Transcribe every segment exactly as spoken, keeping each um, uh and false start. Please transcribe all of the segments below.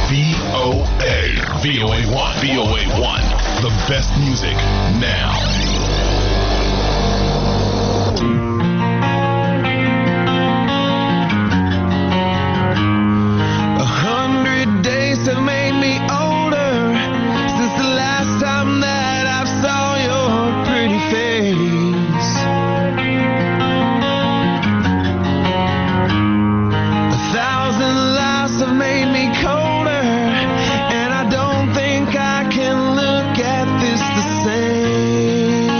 V O A. V O A one. V O A one. The best music now. A hundred days have made me older since the last time that I saw your pretty face. A thousand lies have made me colder, and I don't think I can look at this the same.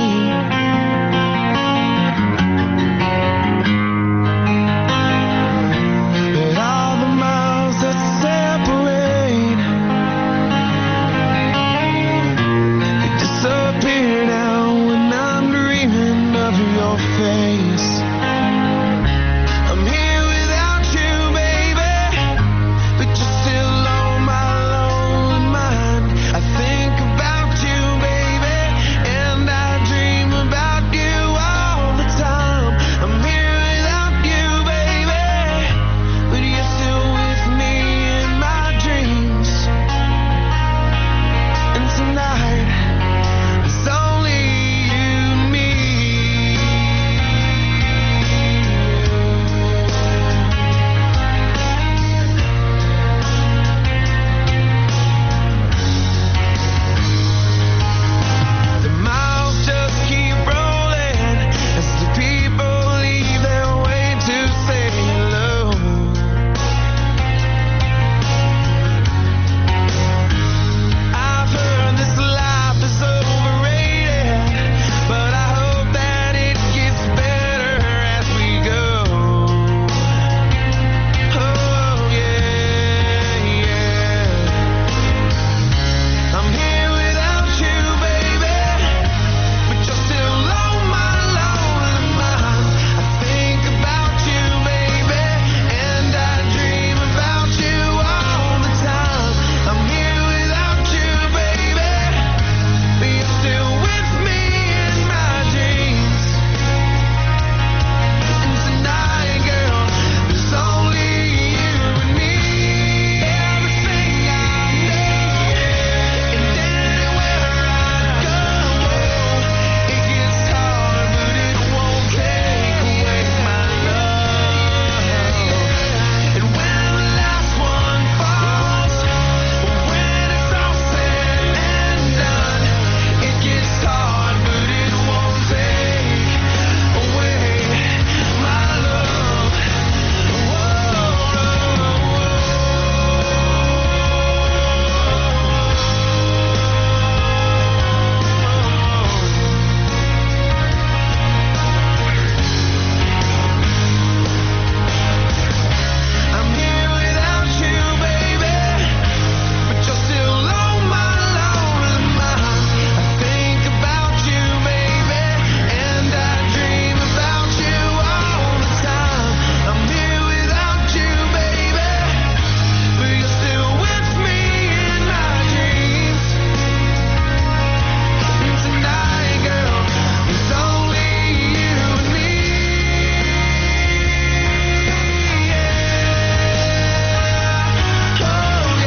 But all the miles that separate, they disappear now when I'm dreaming of your face. I'm here without you, baby, but you're still on my lonely mind. I think about you, baby, and I dream about you all the time. I'm here without you, baby, but you're still with me in my dreams. And tonight, it's only you and me. The miles just keep rolling as the people leave their way to say hello. I've heard this life is overrated, but I hope that it gets better as we go. Oh yeah, yeah. I'm here without you, baby, but you're still on my lonely mind. I think about you, baby, and I dream about you all the time. I'm here without you, baby, but you're still with me in my dreams. And tonight, girl, there's only you and me. Everything I need, and anywhere I go, it gets hard, but it won't take away my love. And when the last one falls, when it's all said and done, it gets hard, but it won't take away my love. I'm here without you, baby, but you're still on my lonely mind. I think about you, baby, and I dream about you all the time. I'm here without you, baby, but you're still with me in my dreams. And tonight, girl, it's only you and me. Yeah. Oh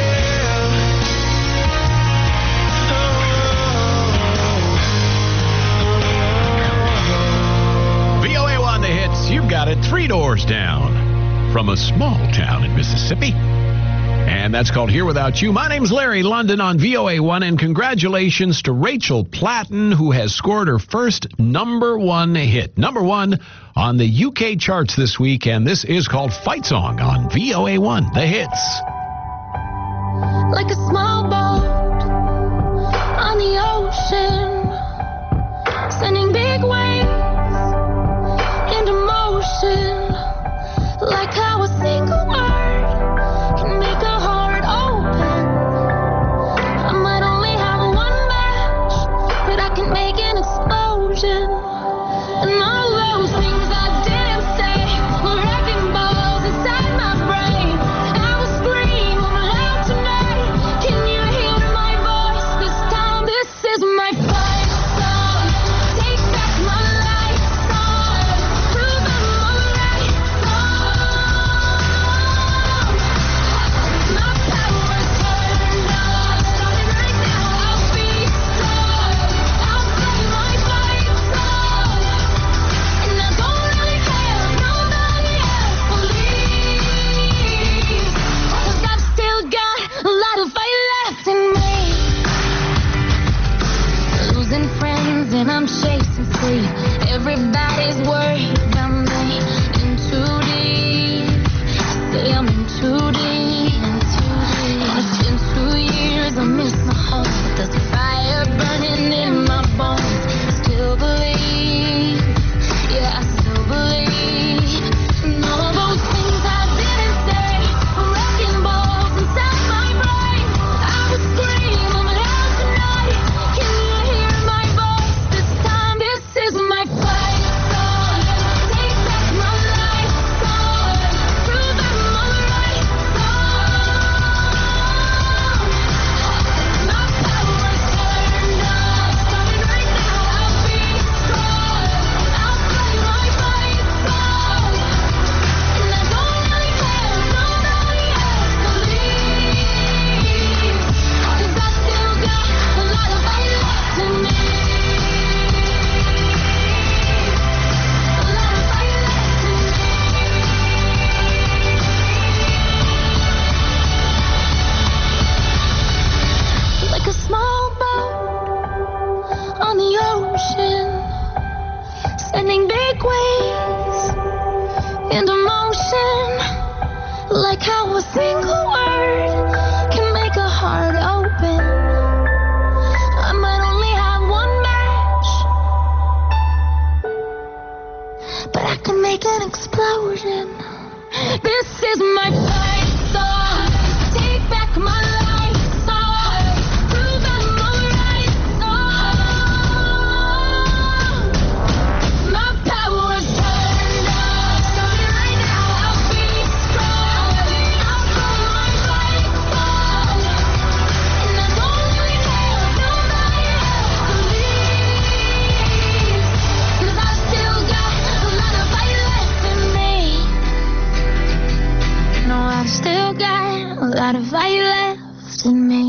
yeah. V O A one, the hits. You've got it. Three Doors Down from a small town in Mississippi. And that's called Here Without You. My name's Larry London on V O A one, and congratulations to Rachel Platten, who has scored her first number one hit. Number one on the U K charts this week, and this is called Fight Song on V O A one, the hits. Like a small boat on the ocean, sending big waves into motion. Like how a single word can make a heart open. I might only have one match, but I can make an explosion. And all those things I didn't say were wrecking balls inside my brain. I will scream loud tonight. Can you hear my voice this time? This is my fight song. Take back my when I'm chasing sleep. Everybody's worried about me. In too deep, say I'm in too deep. And it's been two years, I miss my home, but there's a fire burning in my bones. Still believe, yeah, I still believe. And all of those things I didn't say, wrecking balls inside my brain. I would scream, but out tonight, can you hear my voice? This time, this is my fight song. Take back my life song. Prove I'm alright song. My power's turned up, starting right now. I'll be strong. I'll play my fight song. And I don't really care if nobody else believes, 'cause I still got a lot of fight left in me. A lot of fight left in me. Like a small boat on the ocean, sending big waves into motion. Like how a single word can make a heart open. I might only have one match, but I can make an explosion. This is my fight song. Take back my life song. Prove I'm alright song. My power's turned up, starting right now. I'll be strong. I'll play my fight song. And I don't really care if nobody else believes, 'cause I still got a lot of fight left in me. No, I've still got a lot of fight left in me.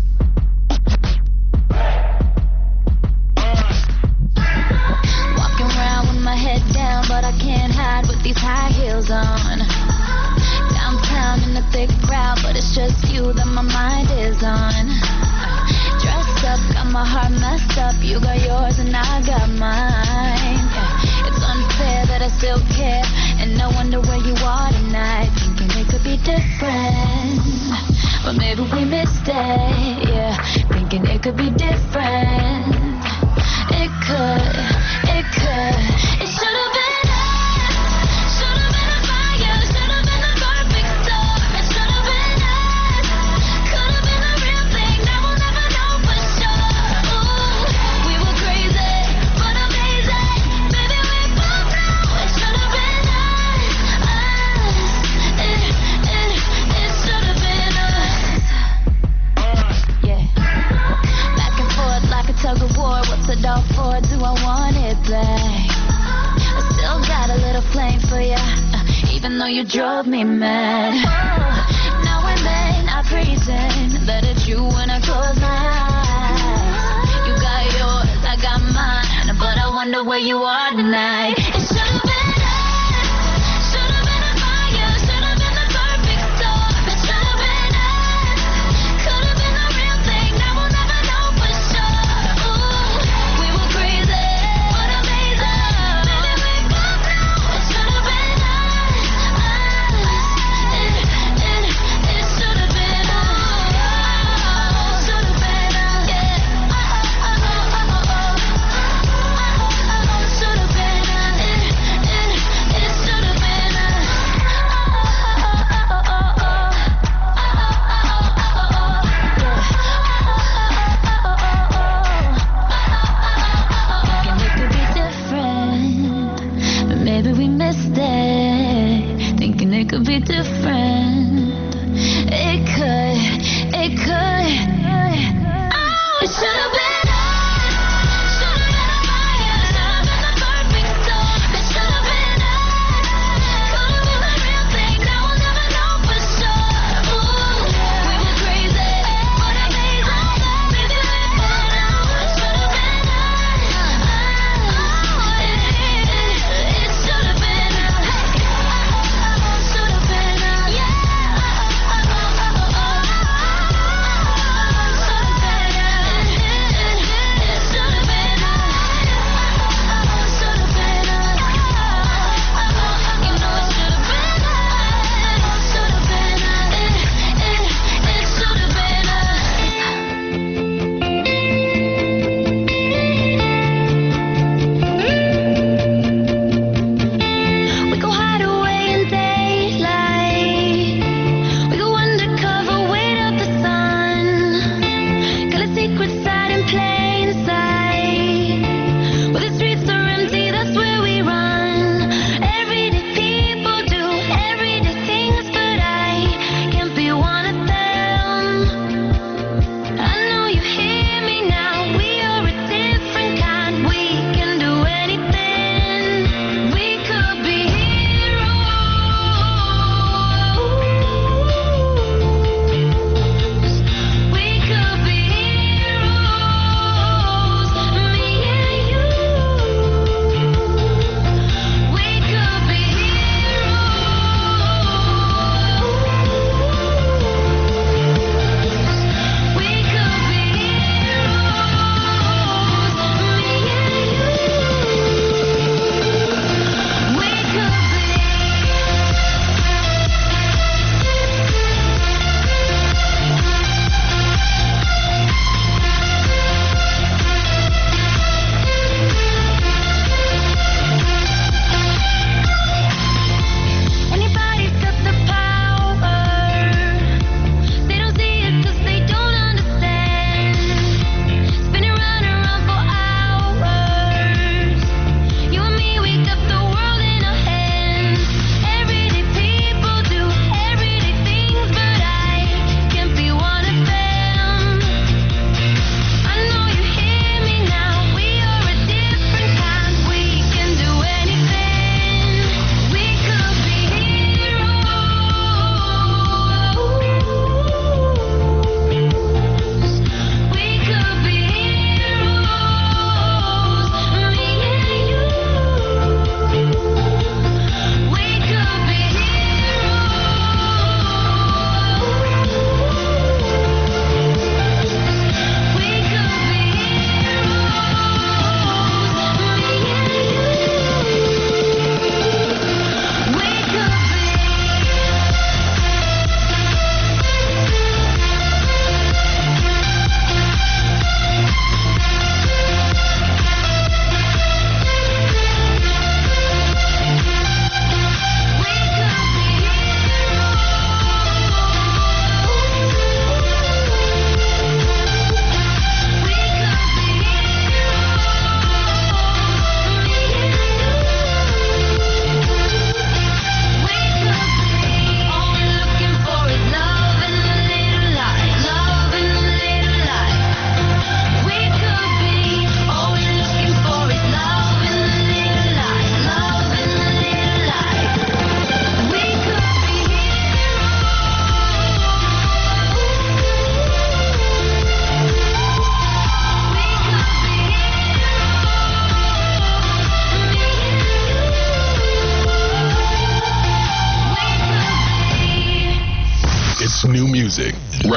Walking around with my head down, but I can't hide with these high heels on. Downtown in the thick crowd, but it's just you that my mind is on. Dressed up, got my heart messed up. You got yours and I got mine. Yeah. It's unfair that I still care, and I wonder where you are tonight. Thinking it could be different, but maybe we missed it. Yeah, thinking it could be different. It could, it could. It should have been us. Should have been a fire. Should have been the perfect storm. It should have been us. Could have been the real thing. Now we'll never know for sure. Ooh, we were crazy, but amazing. Maybe we both know it should have been us. Us. It, it, it should have been us. Yeah. Back and forth like a tug of war. What's it all for? Do I want it back? I still got a little flame for ya, uh, even though you drove me mad. Oh, now and then I pretend that it's you when I close my eyes. You got yours, I got mine, but I wonder where you are tonight. It should have been us. Should have been a fire. Should have been the perfect storm. It should have been us. Could have been the real thing. Now we'll never know for sure. Ooh, we were crazy, but amazing. Maybe we both know it should have been us. Us. It, it, it should have been us. Should have been us. Yeah. Oh, oh, oh, oh, oh. Oh, oh, oh, oh. Should have been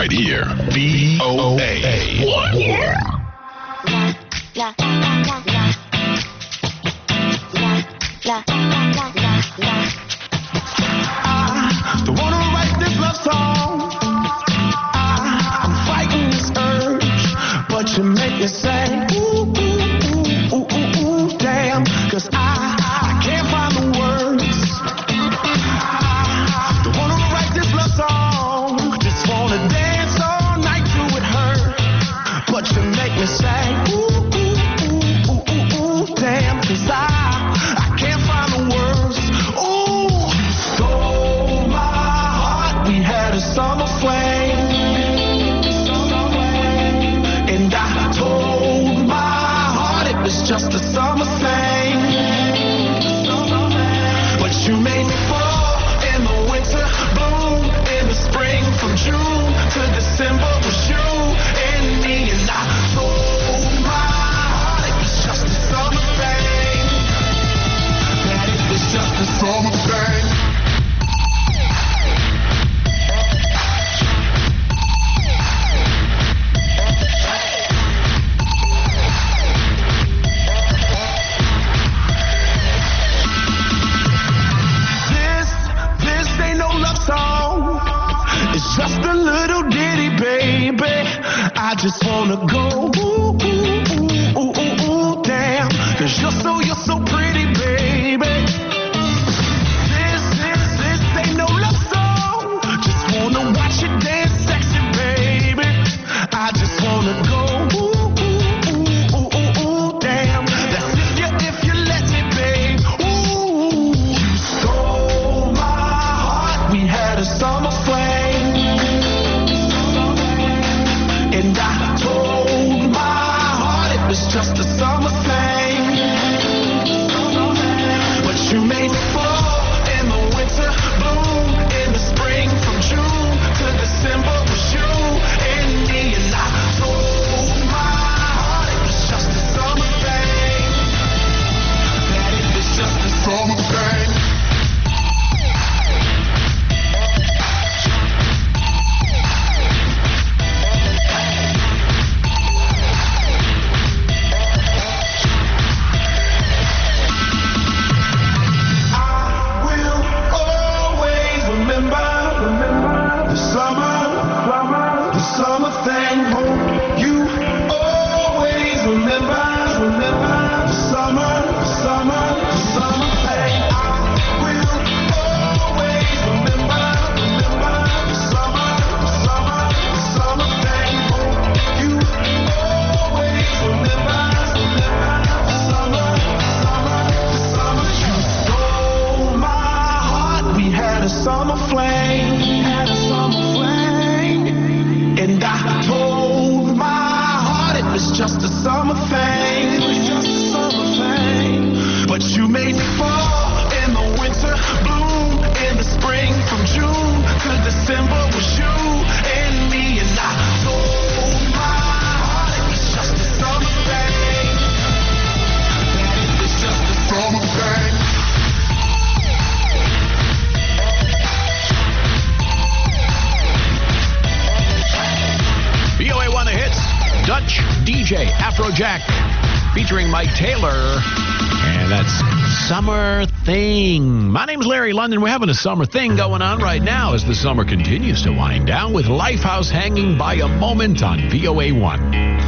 right here. V O A one. I don't wanna write this love song. I, I'm fighting this urge, but you make me say, ooh, ooh, ooh, ooh, ooh, ooh, damn. Cause I, I can't find the words. I don't wanna write this love song. Just wanna dance all night till it hurt. But you make me say, ooh, ooh, ooh, ooh, ooh, ooh, damn. Cause I, I can't find the words. Ooh, stole my heart. We had a summer flame. And I told my heart it was just a summer thing. But you made me fall in the winter, bloom in the spring. From June to December was you and me. And I told my heart it was just a summer thing. That it was just a summer thing. Song. It's just a little ditty, baby. I just wanna go ooh, ooh, ooh, ooh, ooh, ooh, damn. Cause you're so, you're so pretty, baby. This, this, this ain't no love song. Just wanna watch you dance sexy, baby. I just wanna go ooh, ooh, ooh, ooh, ooh, ooh, damn. That's if you, if you let me, babe. Ooh, you stole my heart. We had a summer flame. And I told my heart it was just a summer thing. But you made me fall in the winter, bloom in the spring. From June to December was you and me. And I told my heart it was just a summer thing. That it was just a summer thing. Summer flame, had a summer flame, and I told my heart it was just a summer thing, it was just a summer thing. But you made me fall in the winter, bloom in the spring. From June to December was you and me, and I told my heart it was just a summer thing, that it was just a summer thing. V O A one The Hits, Dutch D J Afrojack, featuring Mike Taylor, and that's Summer Thing. My name's Larry London. We're having a summer thing going on right now as the summer continues to wind down with Lifehouse hanging by a moment on V O A one.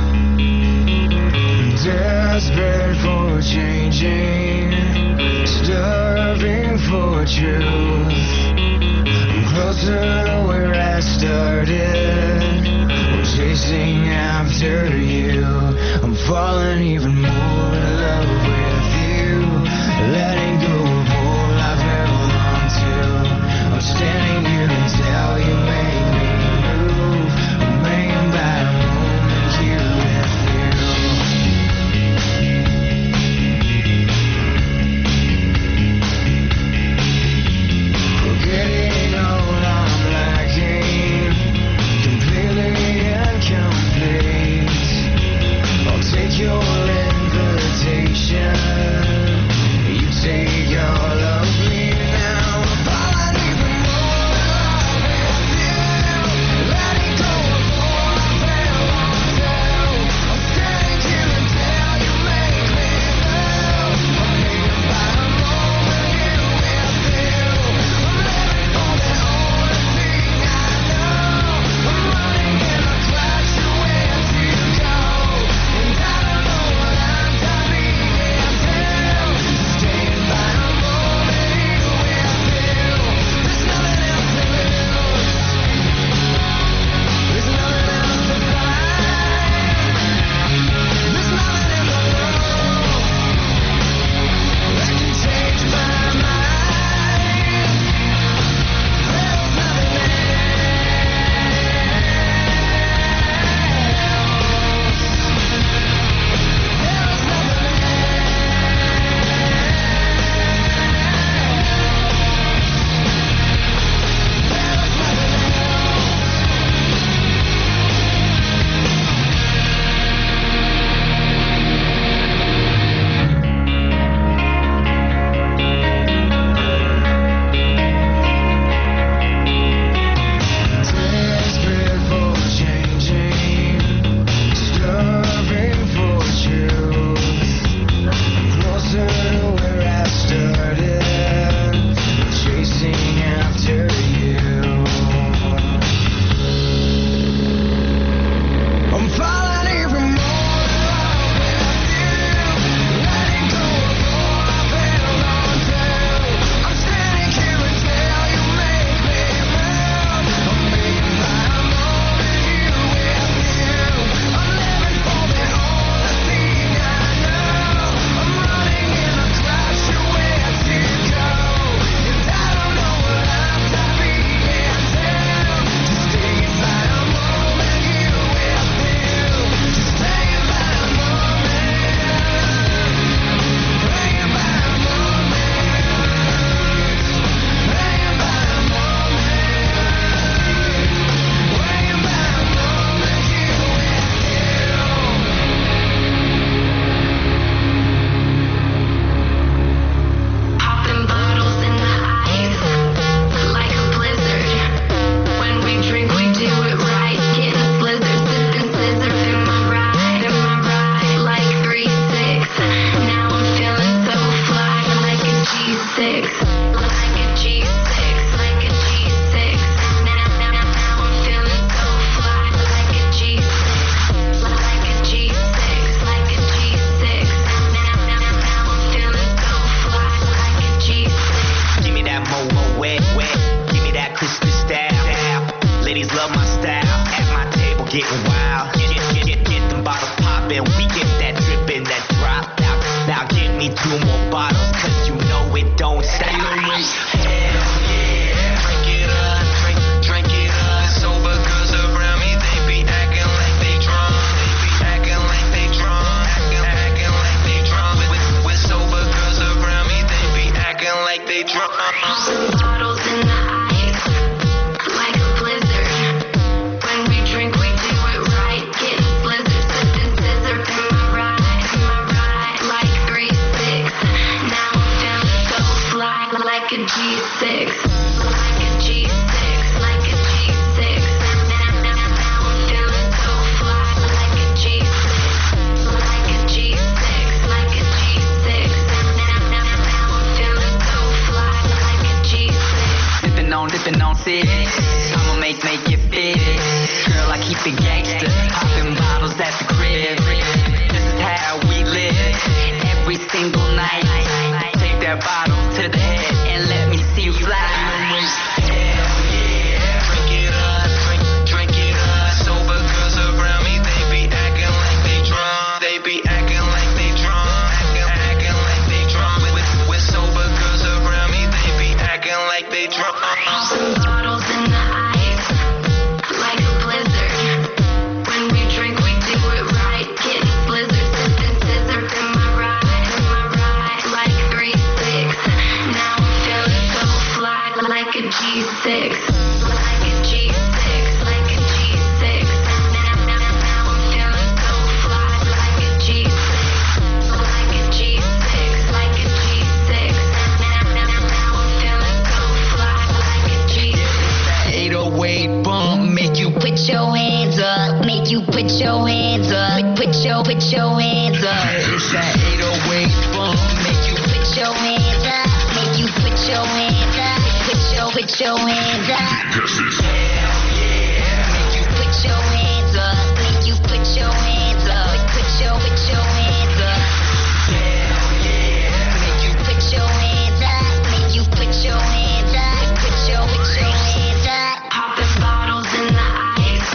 Desperate for changing, starving for truth. I'm closer to where I started. Chasing after you, I'm falling even more in love with you. Letting go of all I've held on to. I'm standing here until you make me move. I'm hanging by a moment here with you. Forgetting all I'm lacking, completely incomplete. I'll take your invitation. You take getting wild. Get, get, get, get them bottles poppin'. We get that drippin', that drop. Now, now give me two more bottles, cause you know it don't stop. Hell yeah, drink it up, drink, drink it up. Sober girls around me, they be acting like they drunk. They be acting like they drunk, acting, acting like they drunk. With, with sober girls around me, they be acting like they drunk. Bottles in the ice, like a blizzard. When we drink, we do it right. Getting blizzards, sipping scissor in my ride, in my ride, like three six. Now I'm feeling so fly, like a G six, like a G six, like a G six. Now, now, now I'm feeling so fly, like a G six, like a G six, like a G six. Now, now, now I'm feeling so fly, like a G six. Dipping on, dipping on six. I'ma make, make it fit. Girl, I keep it gangster. Popping bottles at the crib. This is how we live. Every single night. Take that bottle to the head and let me see you fly. Hell yeah. Drink it up, drink, drink it up. Sober girls around me, they be acting like they drunk. They be acting like they drunk. Acting, acting like they drunk. With, with, with sober girls around me, they be acting like they drunk. Bottles in the ice, like a blizzard. When we drink, we do it right. Getting blizzards, sipping scissor in my ride, in my ride, like three six. Now I'm feeling so fly, like a G six, like a G six, like a G six. Now, now, now I'm feeling so fly, like a G six, like a G six, like a G six. Now, now, now I'm feeling so fly, like a G six. eight oh eight bump, make you Put your hands up, make you put your hands up, put your, put your hands up. It's that eight oh eight bump, make you Put your hands up, make you put your hands up, put your, put your hands up. hell yeah. Make you put your hands up, make you put your hands up, put your, put your hands up. Hell yeah. Make you put your hands up, make you put your hands up, put your, put your hands up. Popping bottles in the ice,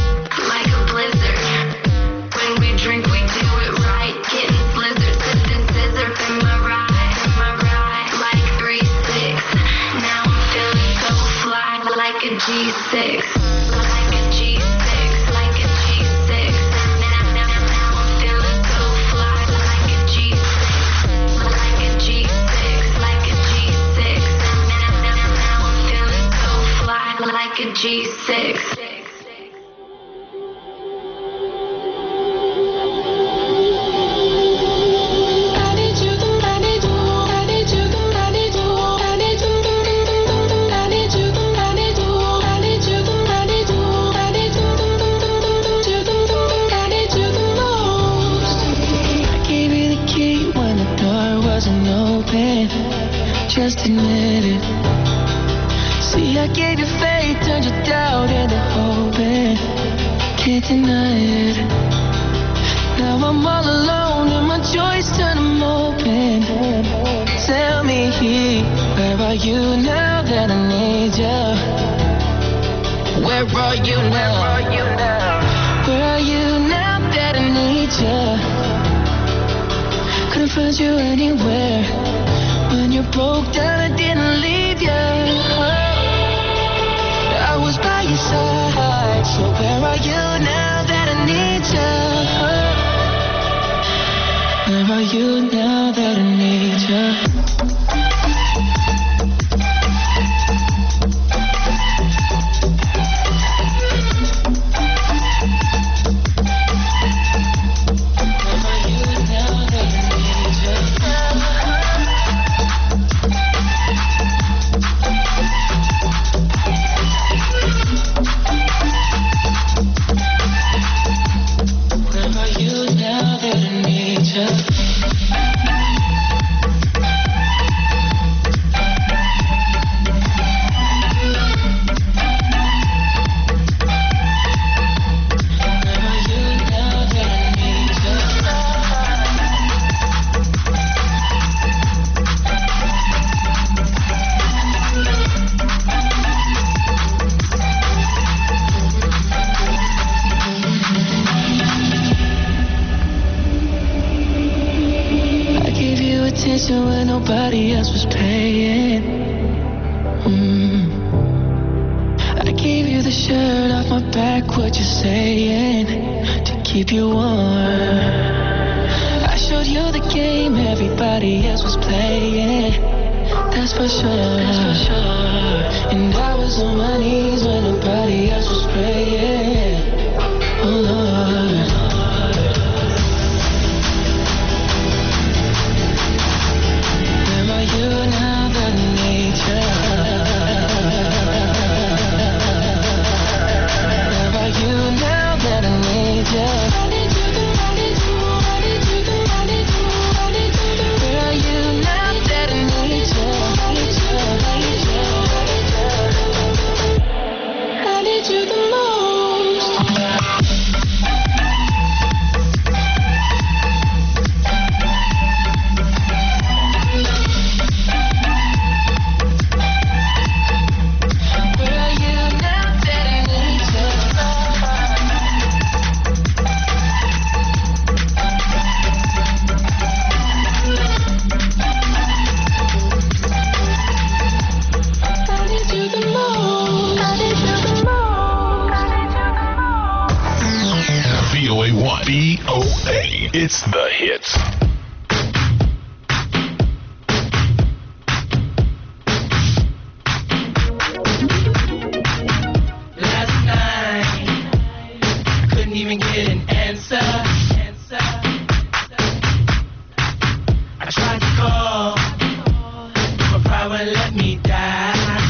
like a blizzard. When we drink, we do it right. Getting blizzards, sipping scissor in my ride, in my ride, like three six. Now I'm feeling so fly, like a G six, like a G six, like a G six. Now, now, now I'm feeling so fly, like a G six, like a G six, like a G six. Now, now, now I'm feeling so fly, like a G six. I gave you the key when the door wasn't open. Just admit it. See, I gave you faith, turned your doubt into hope. Can't deny it. Now I'm all alone and my joys turn them open. Tell me, where are you now that I need you? Where are you now? Where are you now? Where are you now that I need you? Couldn't find you anywhere. When you broke down, I didn't leave you. I was by your side. So where are you now that I need you? Where are you now that I need you? attention when nobody else was paying. Mm. I gave you the shirt off my back, what you saying? To keep you warm. I showed you the game everybody else was playing. That's for sure. That's for sure. And I was on my knees when nobody else was praying. Oh Lord. Where are you now that I need you? Where are you now that I need you? I need you, I need you, I need you, I need you, I need you. Where are you now that I need you? I need you, I need you, I need you the most. Where are you now that I need you? I need you the most. I need you the most. I need you the most. V O A one. V O A. It's the hits. Last night, I couldn't even get an answer. I tried to call, but pride wouldn't let me die.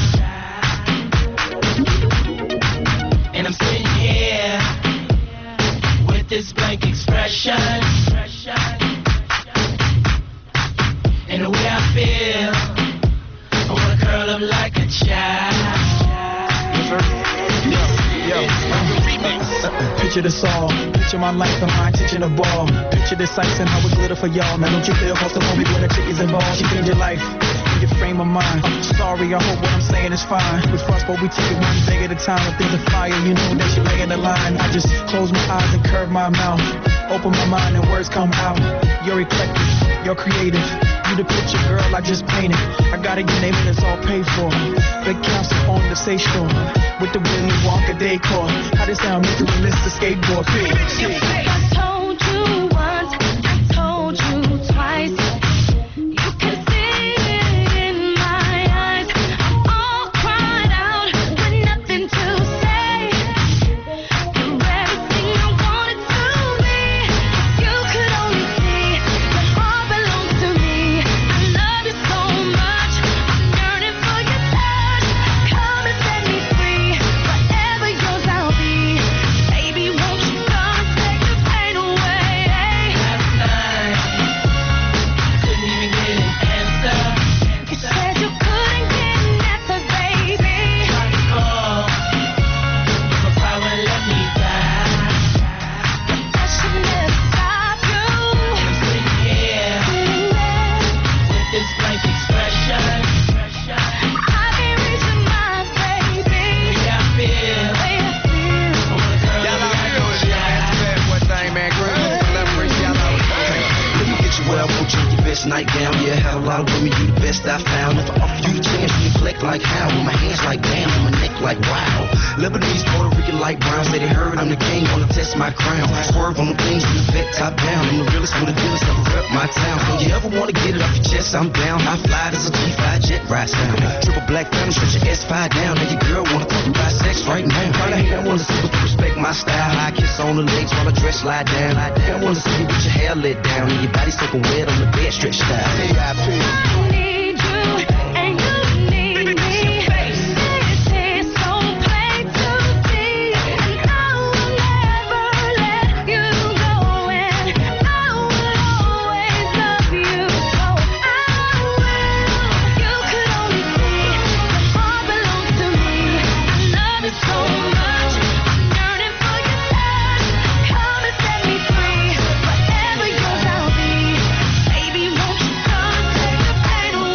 And I'm sitting here with this blank expression. And the way I feel, I wanna curl up like a child. Picture this all, picture my life and mine teaching a ball. Picture this ice and how it glitter for y'all. Now don't you feel close to me when the chick is involved? She changed your life, in your frame of mind. I'm sorry, I hope what I'm saying is fine. With frost, but we take it one day at a time. When things are fire, you know that you lay in the line. I just close my eyes and curve my mouth. Open my mind and words come out. You're eclectic, you're creative. You the picture, girl, I just painted. I got it, your name and it's all paid for. Big council on the safe store. With the Willy Wonka decor. How this sound, Mister Mister Skateboard. I told you once, I told you twice. You can see it in my eyes. I'm all cried out with nothing to say. You're everything I wanted to be. You could only see your heart belongs to me. I love you so much. I'm yearning for your touch. Come and set me free. Whatever yours I'll be. Baby, won't you come take the pain away? Last night, couldn't even get an answer. You said you couldn't get an answer, baby. Tried to call, but pride wouldn't let me die. That should never stop you. And I'm sitting here with this blank expression. I can't reach your mind, baby. The way I feel, Way I feel. I wanna curl up like a child. Let me get you where I want you, your best nightgown. Yeah, had a lot of women, you the best I found. If I offer you the chance, you neglect like how? With my hands like damn, and my neck like wow. Lebanese, Puerto Rican, light brown. Say they heard I'm the king, wanna test my crown. Swerve on the things from the vet top down. I'm the realest one of the dealers, never rep my town. So you ever wanna get it off your chest, I'm down. I fly, there's a G five jet rides down. Triple black diamond, stretch your S five down. Now your girl wanna talk about sex right now. Probably hate I wanna see but you respect my style. High kiss on the legs while I dress slide down. I wanna see you with your hair let down and your body soaking wet on the bed stretched out. I need you, and you need me. This is so plain to see, and I will never let you go. And I will always love you, so I will. You could only see your heart belongs to me. I love you so much, I'm yearning for your touch. Come and set me free. Whatever yours I'll be. Baby, won't you come take the pain away?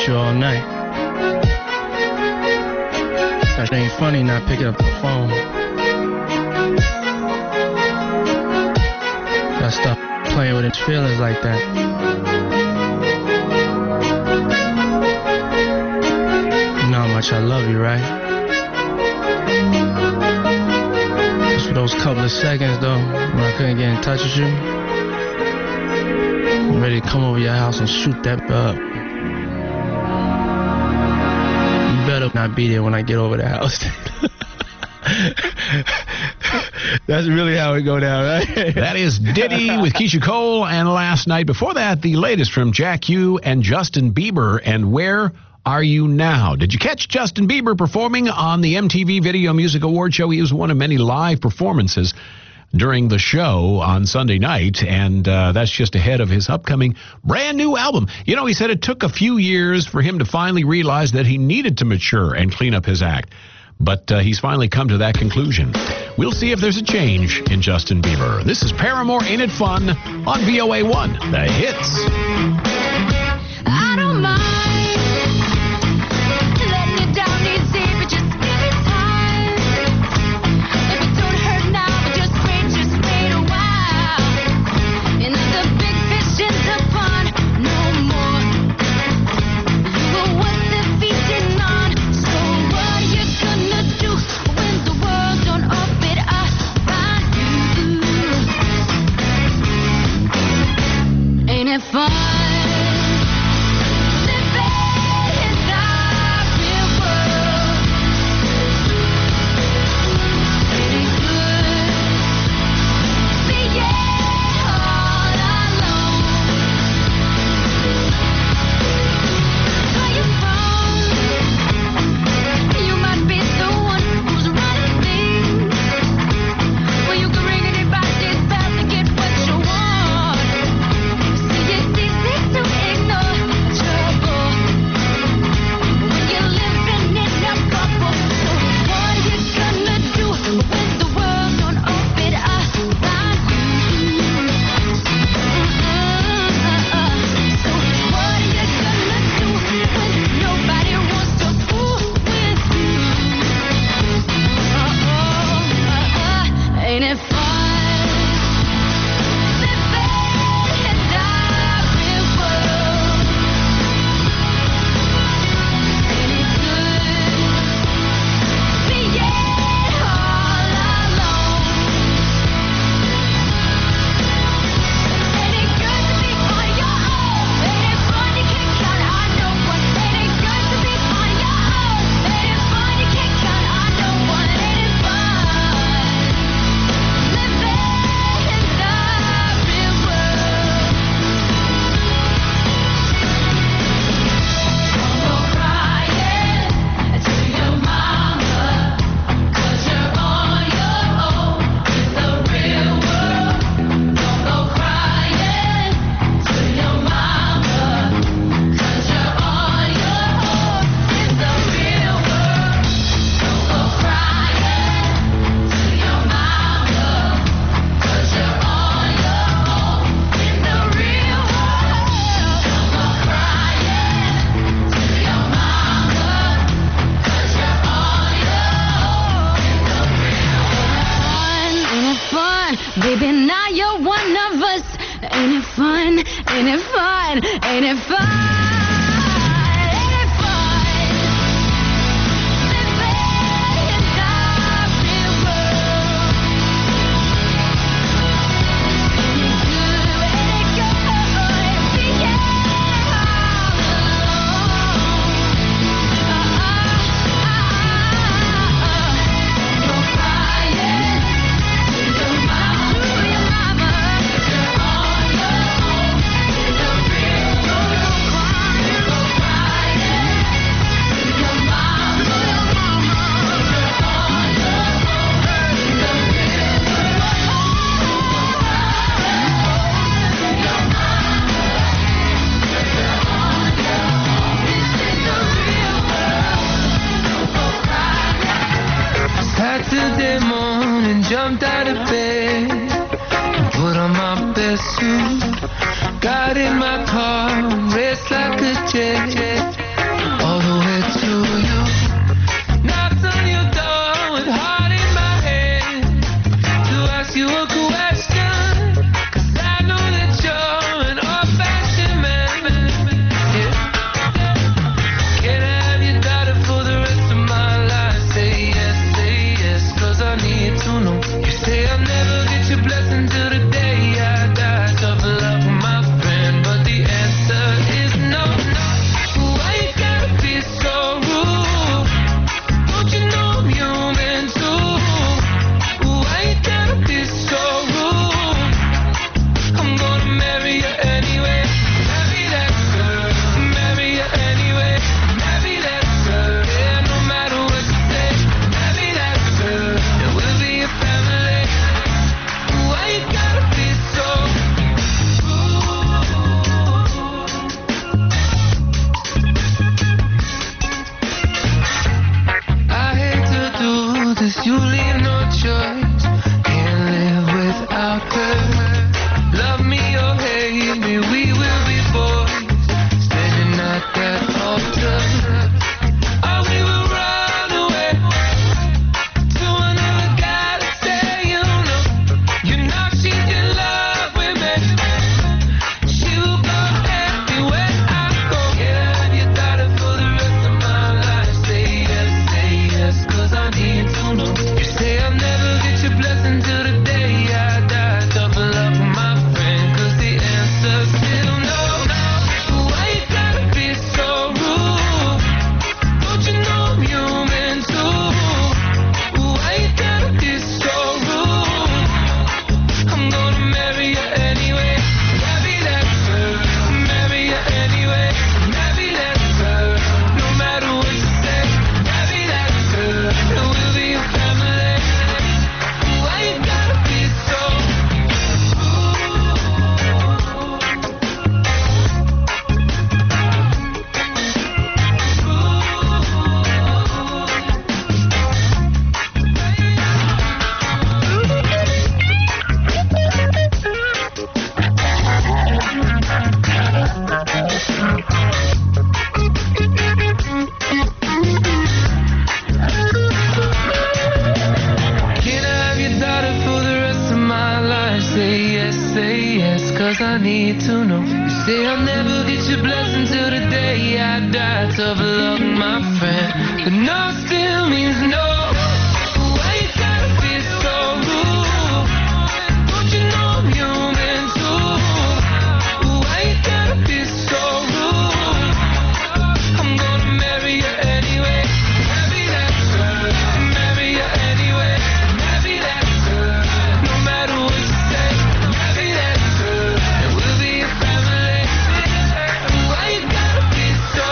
with you all night. That ain't funny not picking up the phone. Gotta stop playing with his feelings like that. You know how much I love you, right? Just for those couple of seconds, though, when I couldn't get in touch with you, I'm ready to come over your house and shoot that up. You better not be there when I get over the house. That's really how it go down, right? That is Diddy with Keisha Cole, and last night, before that, the latest from Jack Hugh and Justin Bieber, and Where Are You Now? Did you catch Justin Bieber performing on the M T V Video Music Award show? He was one of many live performances during the show on Sunday night, and uh, that's just ahead of his upcoming brand new album. You know, he said it took a few years for him to finally realize that he needed to mature and clean up his act. But uh, he's finally come to that conclusion. We'll see if there's a change in Justin Bieber. This is Paramore, Ain't It Fun, on V O A one, The Hits. I don't mind letting you down easy, but just give it time. If it don't hurt now, but just wait, just wait a while. And the big fish in the pond, no more. You were worth the feeding on. So what you gonna do when the world don't orbit around you? Ain't it fun? Baby, now you're one of us. Ain't it fun? Ain't it fun? Ain't it fun? Ain't it fun? Living in the real world. Ain't it good? Ain't it good? Being all alone. No crying to your mama. To your mama. You're on your own in the real world. No crying to your mama. To your mama. You're on your own in the real world. No crying to your mama. You're on your own. This is the real world. No crying. Saturday morning, jumped out of bed, put on my best suit, got in my car, raced like a jet. you leave no choice. Can't live without her. Love me or hate me, we will be boys. Standing at that altar. Oh, we will run away to another guy to say, you know, you know she's in love with me. She will go everywhere I go. Yeah, you thought it for the rest of my life. Say yes, say yes, cause I need to know. You say I'll never get your blessing till the day I die. Double up with my friend, cause the answer's still no. Why you gotta be so rude? Don't you know I'm human too? Why you gotta be so rude? I'm gonna marry you anyway. Marry that girl. Marry you anyway. Marry that girl. No matter what you say. Marry that girl. And we'll be a family. Why you gotta be so Can I have your daughter for the rest of my life? Say yes, say yes, cause I need to know. You say I'll never get your blessing till the day I die. Tough luck, my friend, but no still means no. Why you gotta be so rude? Don't you know I'm human too? Why you gotta be so rude? I'm gonna marry you anyway. Marry that girl. Marry you anyway. Marry that girl. No matter what you say. Marry that girl. And we'll be a family. Why you gotta be so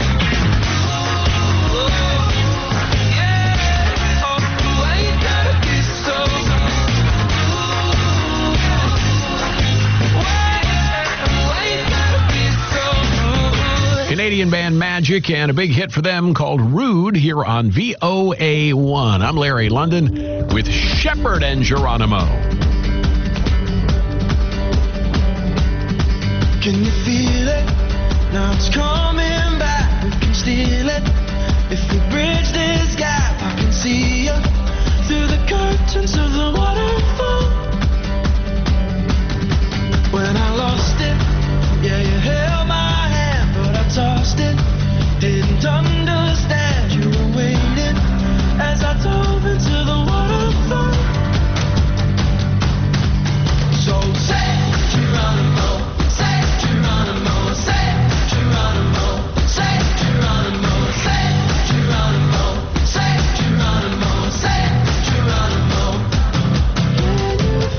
yeah. Oh, why you gotta be so Why, why you gotta be so rude? Canadian band Magic, and a big hit for them called Rude here on V O A one. I'm Larry London with Shepherd and Geronimo. Can you feel it? Now it's coming back. We can steal it. If we bridge this gap, I can see you through the curtains of the waterfall. When I lost it, yeah, you held my hand, but I tossed it. Didn't understand you were waiting as I dove into the waterfall. So say, Geronimo, say, Geronimo, say, Geronimo, say, Geronimo, say, Geronimo, say, Geronimo, say, Geronimo. Can you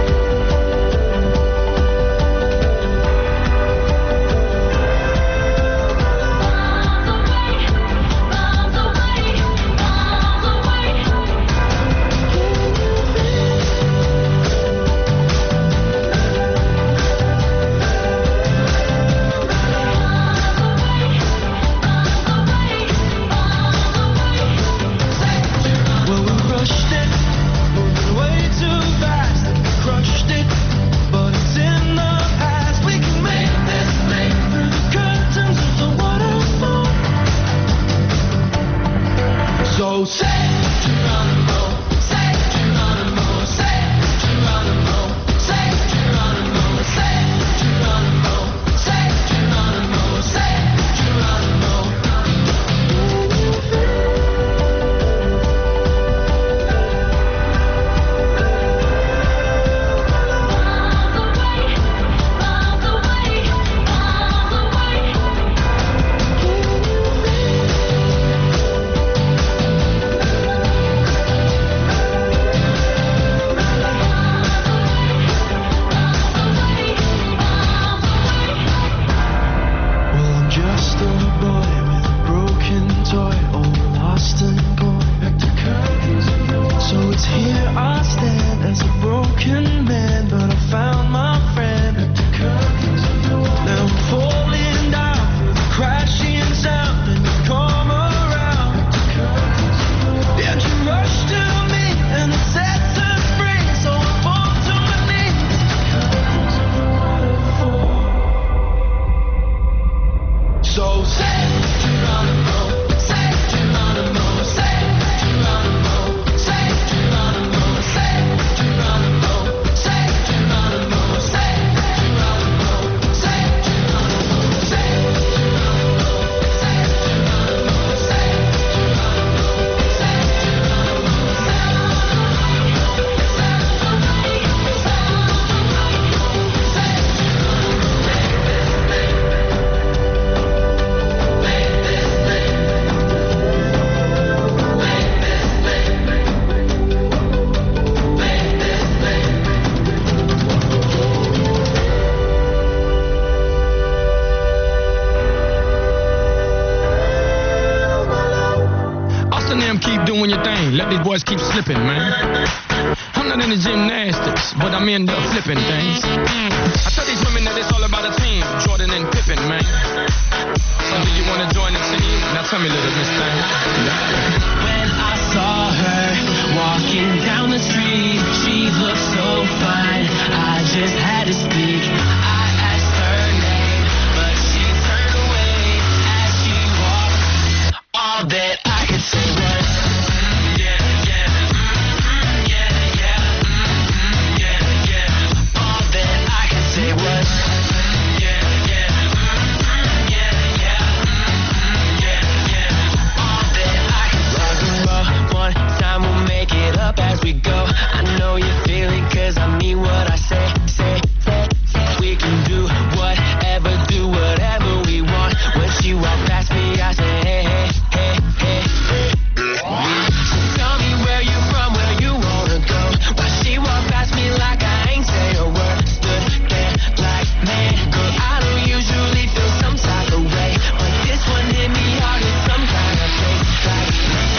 Well, we rushed it, moving way too fast, and we crushed it, but it's in the past. We can make this leap through the curtains of the waterfall. So say, Geronimo, say, Geronimo, say, Geronimo, say, Geronimo, say, Geronimo, say, Geronimo, say, Geronimo. Can you and them keep doing your thing. Let these boys keep slipping, man. I'm not in the gymnastics, but I'm in the flipping things. I tell these women that it's all about a team, Jordan and Pippen, man. So do you want to join the team? Now tell me, little miss thing. When I saw her walking down the street, she looked so fine, I just had to speak. I asked her name, but she turned away as she walked. All that I could say was, yeah, yeah, yeah, yeah, yeah, yeah. All that I could say was, yeah, yeah, yeah, yeah, yeah, yeah. All that I could say was, one time we'll make it up as we go. I know you feel it 'cause I mean what I say, say, say, say. We can do whatever, do whatever we want. When she walked past me, I said, hey, hey, hey, hey, hey. So tell me where you from, where you wanna go. Why she walked past me like I ain't say a word. Stood there like, man, girl, I don't usually feel some type of way, but this one hit me hard in some kind of place. Like,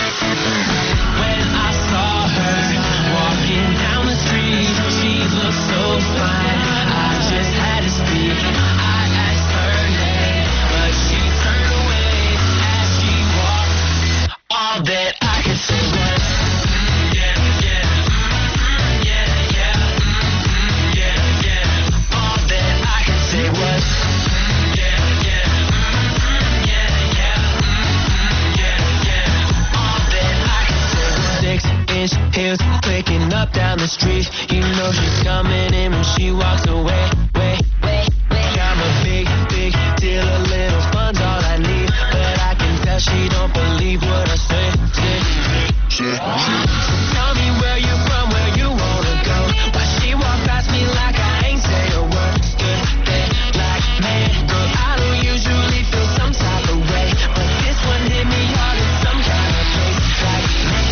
when I saw her walking down the street, she looked so fine, I just had to speak. I asked her name, but she turned away as she walked. All that I could say was, yeah, yeah, yeah, yeah, yeah, yeah. All that I could say was, yeah, yeah, yeah, yeah, yeah, yeah. All that I could say was, six-inch heels clicking up down the street. You know she's coming in when she walks away. Wait, wait, wait. I'm a big, big deal. A little fun's all I need, but I can tell she don't believe what I say. say, say. Tell me where you from, where you wanna go. Why she walked past me like I ain't say a word. Stood there like, man, girl, I don't usually feel some type of way, but this one hit me hard in some kind of place. Like,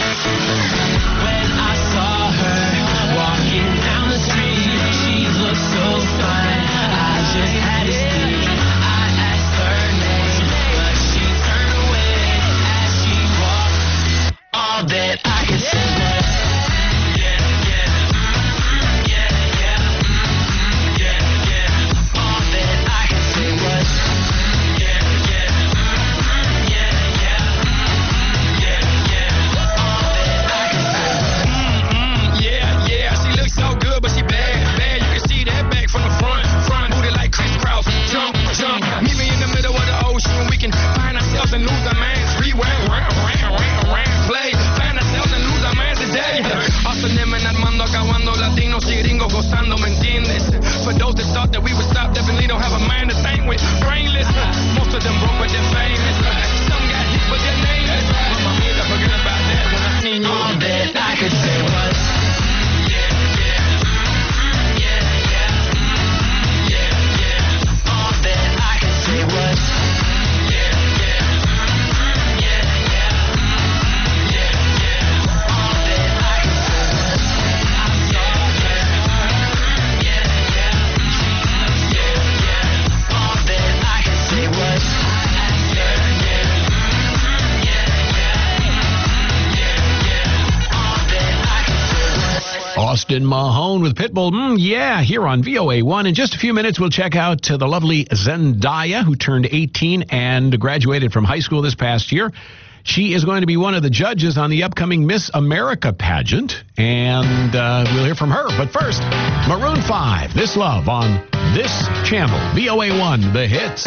when I saw her walking down the street, she looked so fine, I just had to speak. I asked her name, but she turned away as she walked. All that I could say was, yeah, yeah, yeah, yeah, yeah, yeah. All that I could say was, yeah, yeah, yeah, yeah, yeah, yeah. All that I could say was, Mm, yeah, yeah, she looks so good, but she bad, bad. You can see that back from the front, front booty like Chris Krause. Jump, jump, meet me in the middle of the ocean. We can find ourselves and lose our minds. Rewind, round, round, round, round, play. Find ourselves and lose our minds today. Austin and Armando acabando, latinos y gringos gozando, ¿me entiendes? For those that thought that we would stop, definitely don't have a mind to think with. Brainless, most of them broke but they're famous. Some got hit but they're nameless. But my head, I forget about that when I seen you. all that I could say was, yeah, yeah, yeah, yeah, yeah, yeah. All that I could say was, yeah, yeah, yeah, yeah, yeah, yeah. All that I could say was, I saw her, yeah, yeah, yeah, yeah. All that I could say was, I asked her name, yeah, yeah, yeah, yeah. All that I could say was. Austin Mahone with Pitbull. Mm, yeah, here on V O A one. In just a few minutes, we'll check out uh, the lovely Zendaya, who turned eighteen and graduated from high school this past year. She is going to be one of the judges on the upcoming Miss America pageant, and uh, we'll hear from her. But first, Maroon five, This Love on this channel, V O A one, The Hits.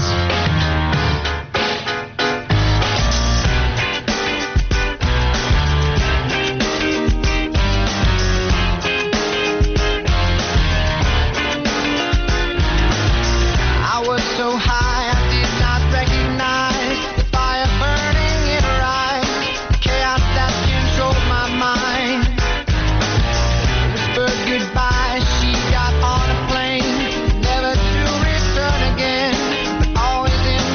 I was so high I did not recognize the fire burning in her eyes, the chaos that controlled my mind. Whispered goodbye, she got on a plane, never to return again, but always in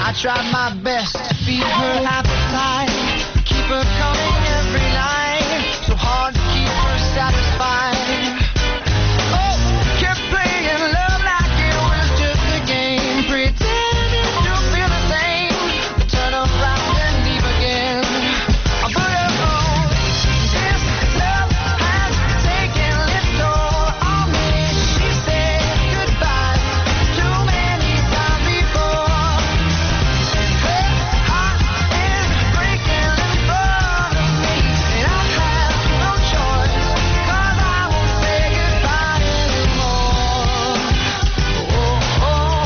I tried my best to feed her appetite, keep her coming every night, so hard to keep her satisfied. Oh, kept playing love like it was just a game, pretending to feel the same, but turn around and leave again. But oh, this love has taken its toll on me. She said goodbye too many times before. Her heart is breaking in front of me, and I have no choice, 'cause I won't say goodbye anymore. Oh, oh,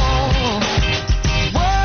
whoa,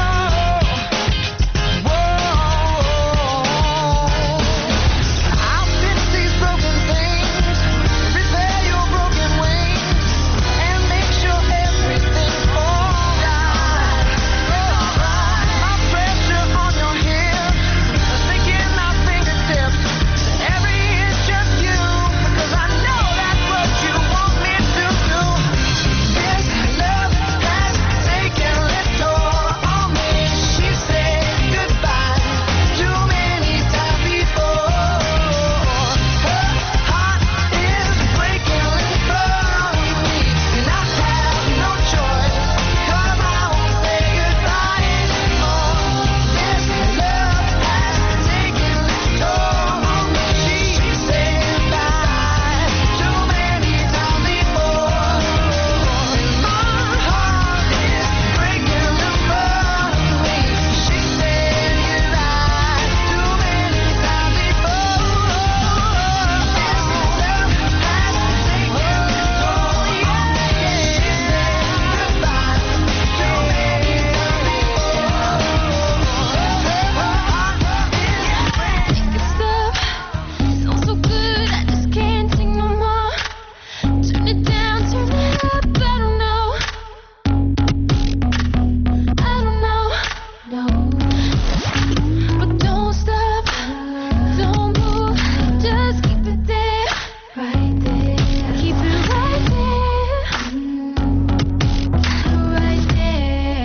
whoa. I'll fix these broken things, repair your broken wings, and make sure everything's alright. My pressure on your hip, sticking my fingertips to every inch of you, because I know that's what you want me to do. This love has taken its toll on me. She said goodbye too many times before. Her heart is breaking in front of me, and I have no choice, 'cause I won't say goodbye anymore. This love has taken its toll on me. She said goodbye too many times before, and my heart is breaking in front of me. She said goodbye too many times before. This love has taken its toll, yeah, yeah. She said goodbye too many times before. Her heart is breaking. This love sounds so good, I just can't take no more. Turn it down, turn it up, I don't know. I don't know, no. But don't stop, don't move, just keep it there, right there. Keep it right there, right there.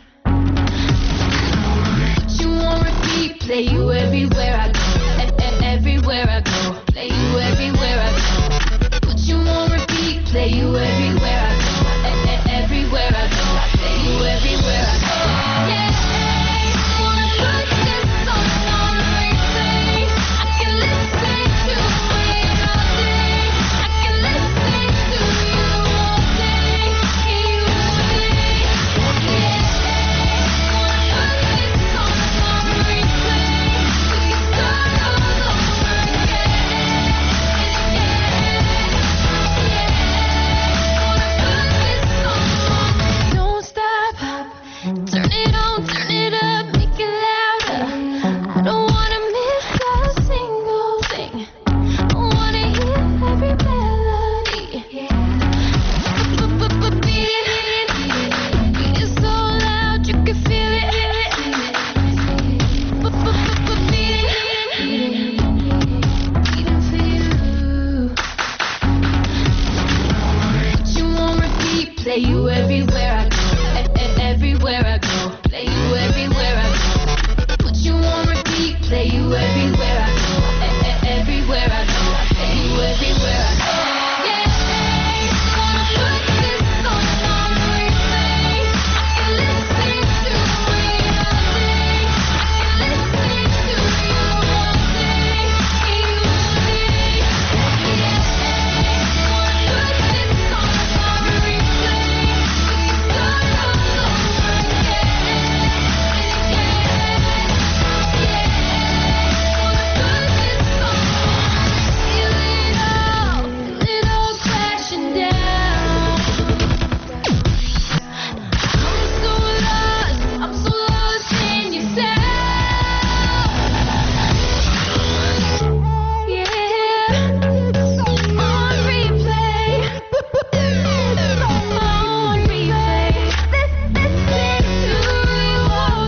You on repeat, play you everywhere I go, e- e- everywhere I go, play you everywhere I go. Put you on repeat, play you everywhere I go, e- e- everywhere I go, play you everywhere I go. Yeah, wanna put this song on replay. I can listen to it all day. I can listen to you all day, you all day. Yeah, wanna put this song on replay. We can start all over again. Don't stop, turn it on, turn